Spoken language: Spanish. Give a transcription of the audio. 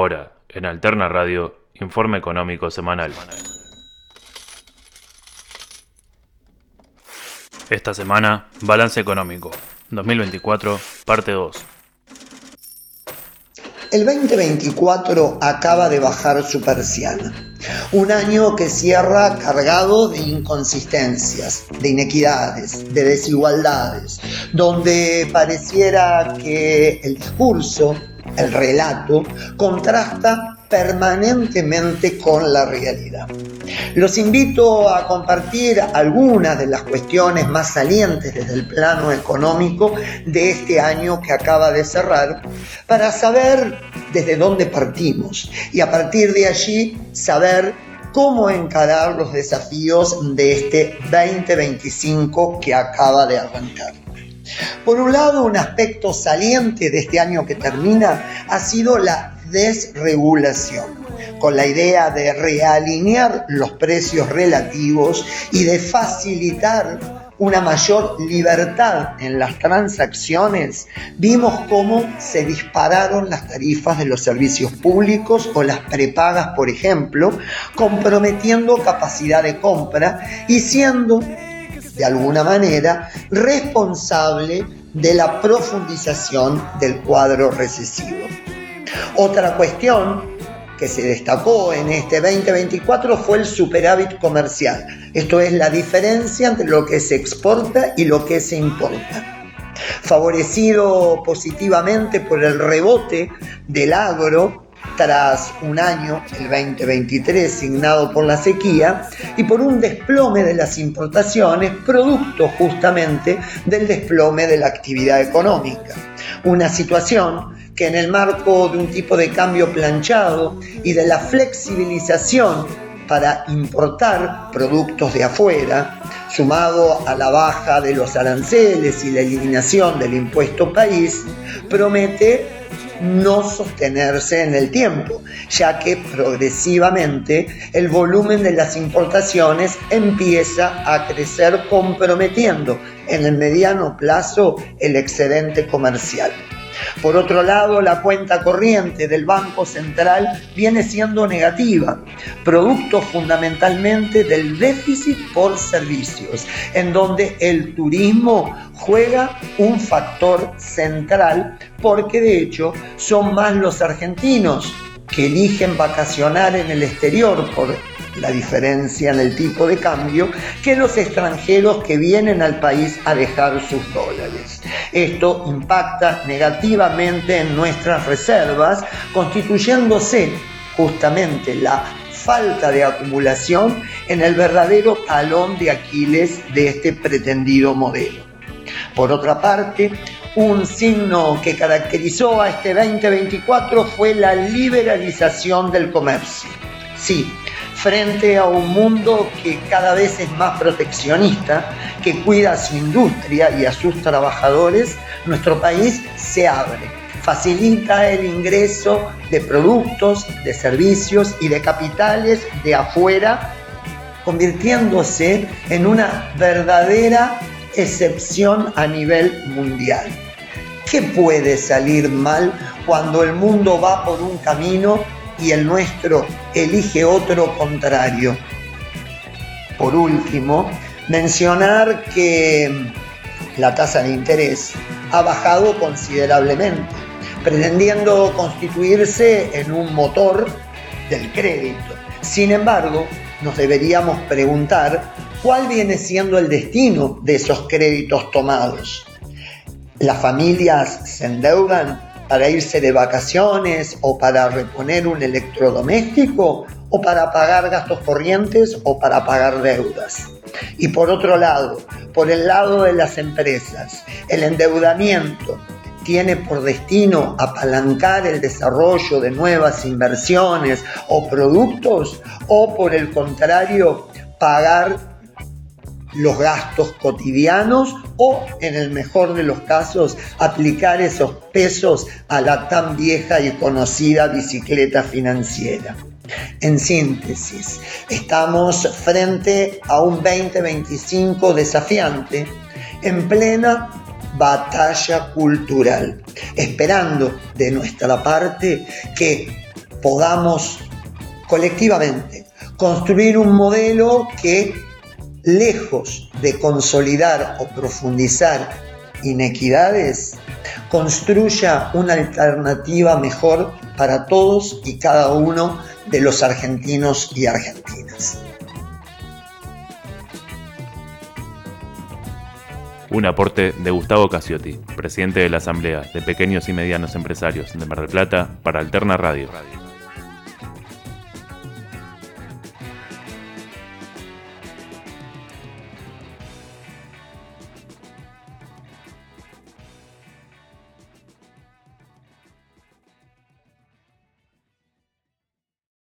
Ahora, en Alterna Radio, Informe Económico Semanal. Esta semana, Balance Económico, 2024, parte 2. El 2024 acaba de bajar su persiana. Un año que cierra cargado de inconsistencias, de inequidades, de desigualdades, donde pareciera que el discurso, el relato, contrasta permanentemente con la realidad. Los invito a compartir algunas de las cuestiones más salientes desde el plano económico de este año que acaba de cerrar, para saber desde dónde partimos y a partir de allí saber cómo encarar los desafíos de este 2025 que acaba de arrancar. Por un lado, un aspecto saliente de este año que termina ha sido la desregulación, con la idea de realinear los precios relativos y de facilitar una mayor libertad en las transacciones. Vimos cómo se dispararon las tarifas de los servicios públicos o las prepagas, por ejemplo, comprometiendo capacidad de compra y siendo, de alguna manera, responsable de la profundización del cuadro recesivo. Otra cuestión que se destacó en este 2024 fue el superávit comercial. Esto es la diferencia entre lo que se exporta y lo que se importa. Favorecido positivamente por el rebote del agro tras un año, el 2023, signado por la sequía, y por un desplome de las importaciones, producto justamente del desplome de la actividad económica. Una situación que en el marco de un tipo de cambio planchado y de la flexibilización para importar productos de afuera, sumado a la baja de los aranceles y la eliminación del impuesto país, promete no sostenerse en el tiempo, ya que progresivamente el volumen de las importaciones empieza a crecer, comprometiendo en el mediano plazo el excedente comercial. Por otro lado, la cuenta corriente del Banco Central viene siendo negativa, producto fundamentalmente del déficit por servicios, en donde el turismo juega un factor central, porque de hecho son más los argentinos que eligen vacacionar en el exterior por la diferencia en el tipo de cambio, que los extranjeros que vienen al país a dejar sus dólares. Esto impacta negativamente en nuestras reservas, constituyéndose justamente la falta de acumulación en el verdadero talón de Aquiles de este pretendido modelo. Por otra parte, un signo que caracterizó a este 2024 fue la liberalización del comercio. Sí, frente a un mundo que cada vez es más proteccionista, que cuida a su industria y a sus trabajadores, nuestro país se abre, facilita el ingreso de productos, de servicios y de capitales de afuera, convirtiéndose en una verdadera excepción a nivel mundial. ¿Qué puede salir mal cuando el mundo va por un camino y el nuestro elige otro contrario? Por último, mencionar que la tasa de interés ha bajado considerablemente, pretendiendo constituirse en un motor del crédito. Sin embargo, nos deberíamos preguntar cuál viene siendo el destino de esos créditos tomados. ¿Las familias se endeudan para irse de vacaciones o para reponer un electrodoméstico o para pagar gastos corrientes o para pagar deudas? Y por otro lado, por el lado de las empresas, el endeudamiento tiene por destino apalancar el desarrollo de nuevas inversiones o productos, o por el contrario, pagar los gastos cotidianos, o en el mejor de los casos aplicar esos pesos a la tan vieja y conocida bicicleta financiera. En síntesis, estamos frente a un 2025 desafiante, en plena batalla cultural, esperando de nuestra parte que podamos colectivamente construir un modelo que, lejos de consolidar o profundizar inequidades, construya una alternativa mejor para todos y cada uno de los argentinos y argentinas. Un aporte de Gustavo Casiotti, presidente de la Asamblea de Pequeños y Medianos Empresarios de Mar del Plata, para Alterna Radio.